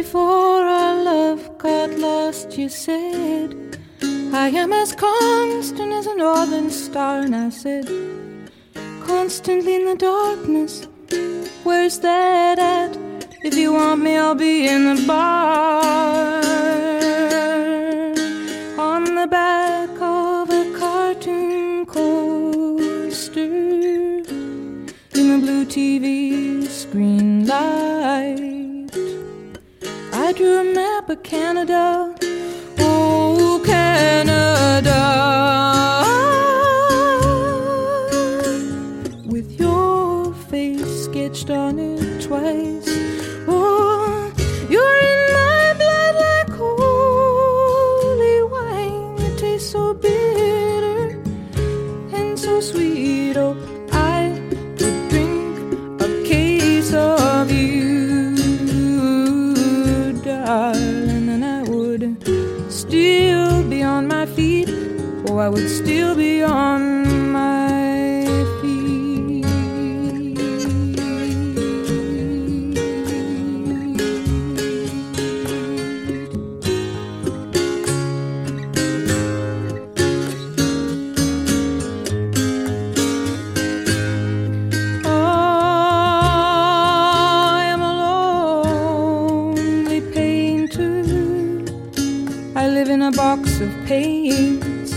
before our love got lost, you said, I am as constant as a northern star. And I said, constantly in the darkness, where's that at? If you want me, I'll be in the bar. On the back of a cartoon coaster, in the blue TV screen light, I drew a map of Canada. Oh, Canada, with your face sketched on it twice. Oh, you're in my blood like holy wine. It tastes so bitter and so sweet. Oh, I could drink a case of you, darling, and I would still be on my feet. Oh, I would still be on my feet. I am a lonely painter. I live in a box of paints.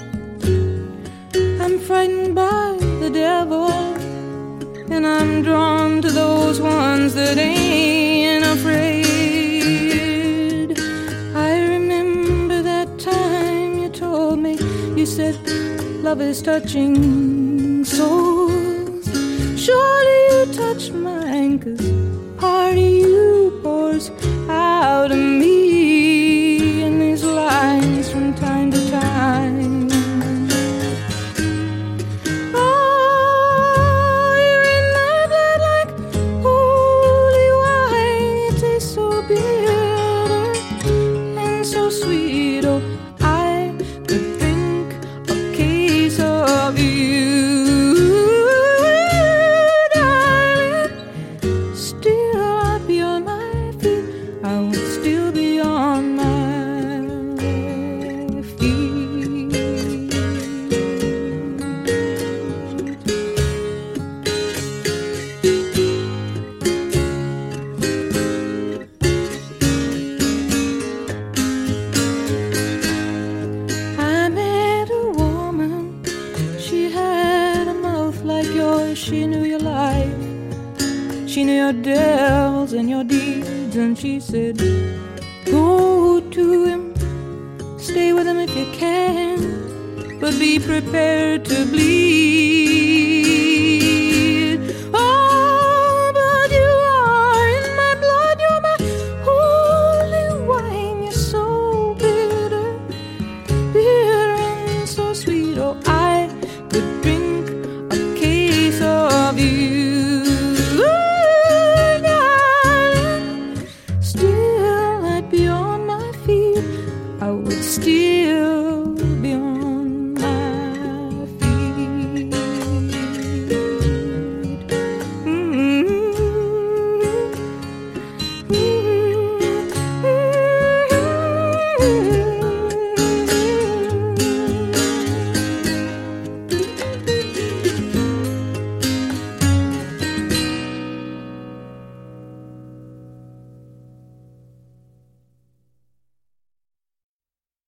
I'm frightened by the devil, and I'm drawn to those ones that ain't afraid. I remember that time you told me, you said, love is touching souls. Surely you touch mine, 'cause part of you pours out of me in these lines from time to time. Oh, you're in my blood like holy wine. It tastes so bitter and so sweet. Oh, I could drink a case of you, darling. Still I'd be on my feet. I would still be on my feet. I met a woman, she had a mouth like yours. She knew your life, she knew your devils and your deeds. And she said, go to him, stay with him if you can, but be prepared to bleed.